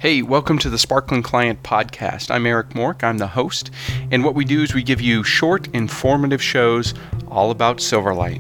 Hey, welcome to the Sparkling Client Podcast. I'm Eric Mork, I'm the host, and what we do is we give you short, informative shows all about Silverlight.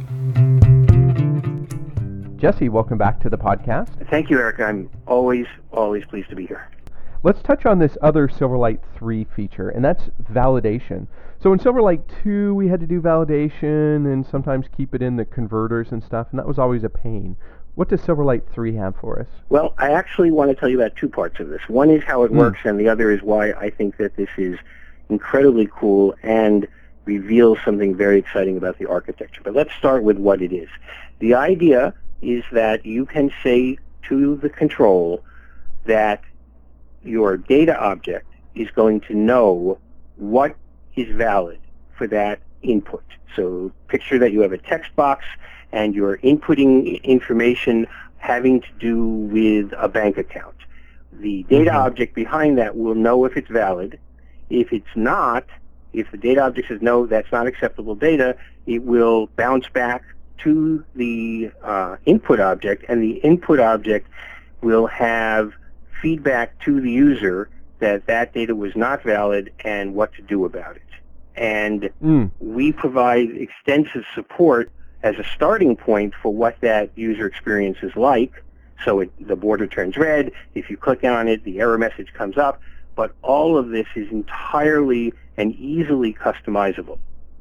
Jesse, welcome back to the podcast. Thank you, Eric. I'm always pleased to be here. Let's touch on this other Silverlight 3 feature, and that's validation. So in Silverlight 2, we had to do validation and sometimes keep it in the converters and stuff, and that was always a pain. What does Silverlight 3 have for us? Well, I actually want to tell you about two parts of this. One is how it works, and the other is why I think that this is incredibly cool and reveals something very exciting about the architecture. But let's start with what it is. The idea is that you can say to the control that your data object is going to know what is valid for that input. So picture that you have a text box and you're inputting information having to do with a bank account. The data object behind that will know if it's valid. If it's not, if the data object says, no, that's not acceptable data, it will bounce back to the input object, and the input object will have feedback to the user that that data was not valid and what to do about it. And we provide extensive support as a starting point for what that user experience is like. So the border turns red. If you click on it, the error message comes up. But all of this is entirely and easily customizable.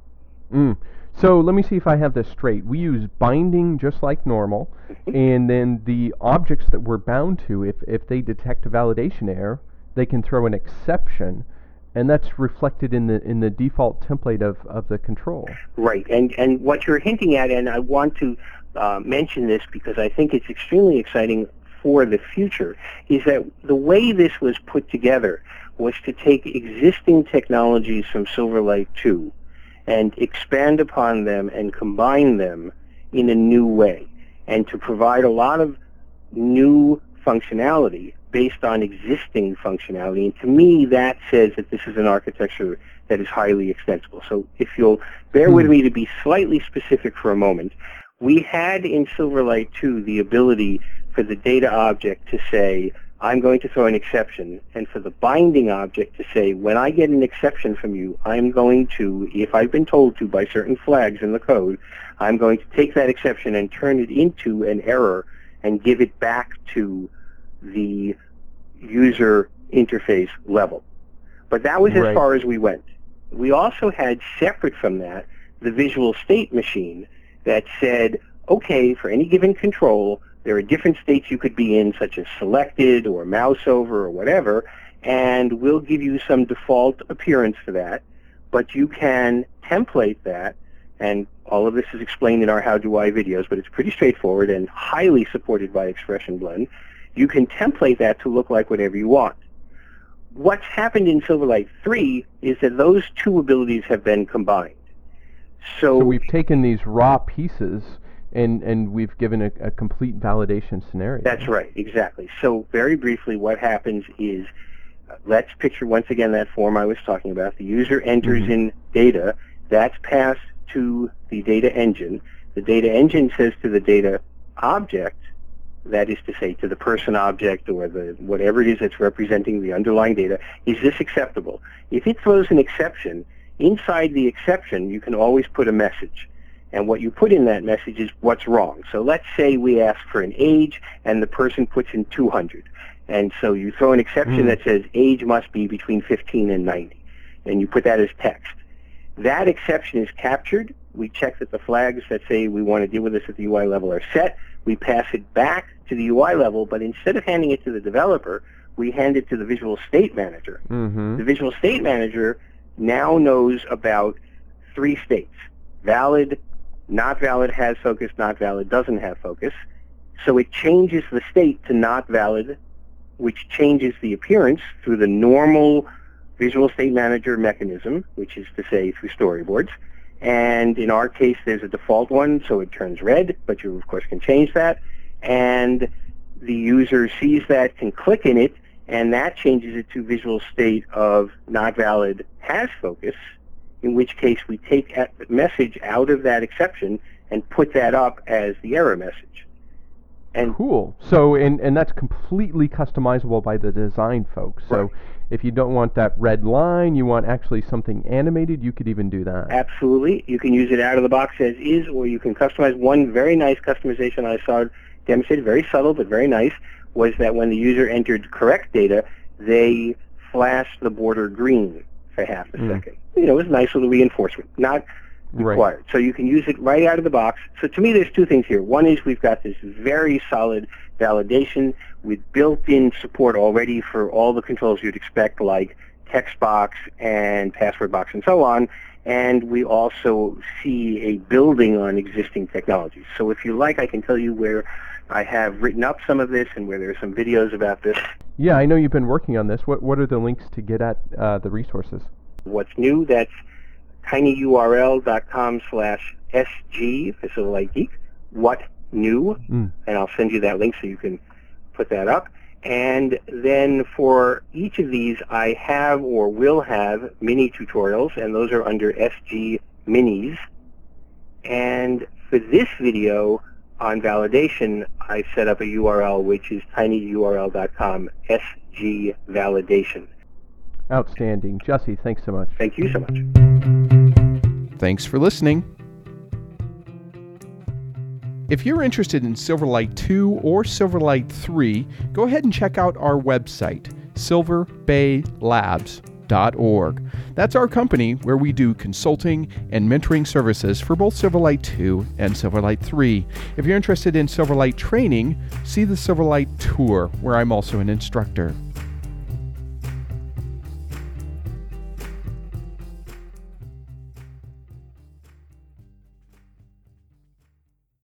So let me see if I have this straight. We use binding just like normal, and then the objects that we're bound to, if they detect a validation error, they can throw an exception, and that's reflected in the default template of the control. Right, and what you're hinting at, and I want to mention this because I think it's extremely exciting for the future, is that the way this was put together was to take existing technologies from Silverlight 2 and expand upon them and combine them in a new way, and to provide a lot of new functionality based on existing functionality. And to me, that says that this is an architecture that is highly extensible. So if you'll bear with me to be slightly specific for a moment, we had in Silverlight 2 the ability for the data object to say, I'm going to throw an exception, and for the binding object to say, when I get an exception from you, I'm going to, if I've been told to by certain flags in the code, I'm going to take that exception and turn it into an error and give it back to the user interface level. But that was as far as we went. We also had, separate from that, the visual state machine that said, okay, for any given control, there are different states you could be in, such as selected or mouse over or whatever, and we'll give you some default appearance for that, but you can template that, and all of this is explained in our How Do I videos, but it's pretty straightforward and highly supported by Expression Blend. You can template that to look like whatever you want. What's happened in Silverlight 3 is that those two abilities have been combined. So we've taken these raw pieces and we've given a complete validation scenario. That's right, exactly. So very briefly, what happens is, let's picture once again that form I was talking about. The user enters in data. That's passed to the data engine. The data engine says to the data object, that is to say to the person object or the whatever it is that's representing the underlying data, is this acceptable? If it throws an exception, inside the exception you can always put a message. And what you put in that message is what's wrong. So let's say we ask for an age and the person puts in 200. And so you throw an exception that says age must be between 15 and 90. And you put that as text. That exception is captured. We check that the flags that say we want to deal with this at the UI level are set. We pass it back to the UI level, but instead of handing it to the developer, we hand it to the Visual State Manager. The Visual State Manager now knows about three states: valid, not valid, has focus, not valid, doesn't have focus. So it changes the state to not valid, which changes the appearance through the normal Visual State Manager mechanism, which is to say through storyboards. And in our case, there's a default one, so it turns red, but you, of course, can change that. And the user sees that, can click in it, and that changes it to visual state of not valid, has focus, in which case we take the message out of that exception and put that up as the error message. And cool. So, and that's completely customizable by the design folks. So, right. If you don't want that red line, you want actually something animated, you could even do that. Absolutely. You can use it out of the box as is, or you can customize. One very nice customization I saw demonstrated, very subtle but very nice, was that when the user entered correct data, they flashed the border green for half a second. You know, it was nice little reinforcement, not required. Right. So you can use it right out of the box. So to me, there's two things here. One is we've got this very solid validation with built-in support already for all the controls you'd expect, like text box and password box and so on. And we also see a building on existing technologies. So if you like, I can tell you where I have written up some of this and where there are some videos about this. Yeah, I know you've been working on this. What are the links to get at the resources? What's new, that's tinyurl.com/SG, for Silver Lake Geek, what new, and I'll send you that link so you can put that up. And then for each of these, I have or will have mini tutorials, and those are under SG Minis. And for this video on validation, I set up a URL, which is tinyurl.com/SG Validation. Outstanding. Jesse, thanks so much. Thank you so much. Thanks for listening. If you're interested in Silverlight 2 or Silverlight 3, go ahead and check out our website, silverbaylabs.org. That's our company where we do consulting and mentoring services for both Silverlight 2 and Silverlight 3. If you're interested in Silverlight training, see the Silverlight Tour, where I'm also an instructor.